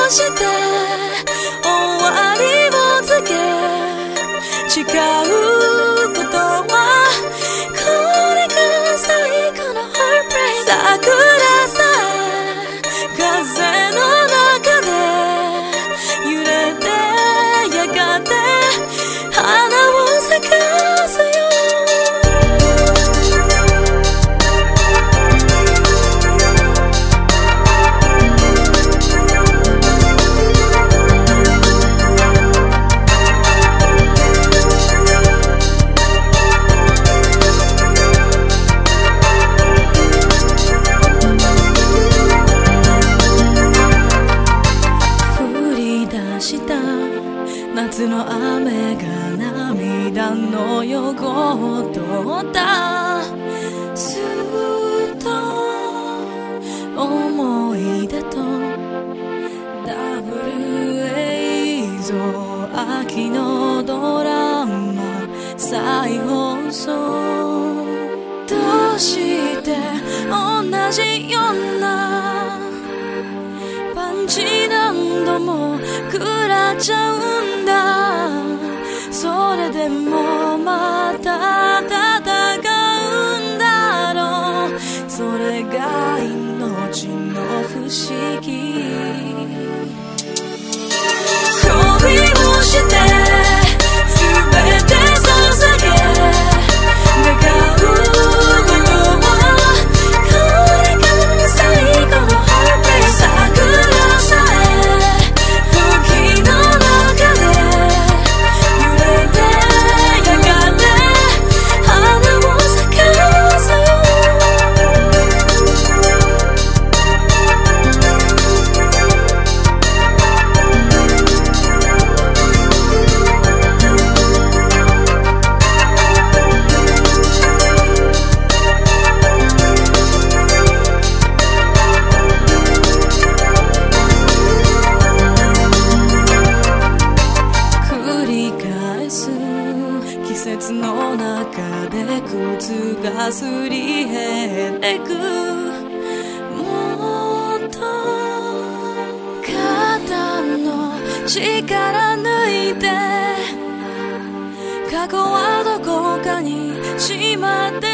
して終わりを告げ誓うことはこれが最後の Heartbreak 桜さえ風の中で揺れてやがて花を咲かすよ夏の雨が涙の横を通ったすっと思い出とダブル映像秋のドラマ再放送どうして同じようなパンチ何度も食らっちゃうんだそれでもまた戦うんだろうそれが命の不思議恋をして全て捧げ願う季節の中で靴がすり減ってくもっと肩の力抜いて過去はどこかにしまって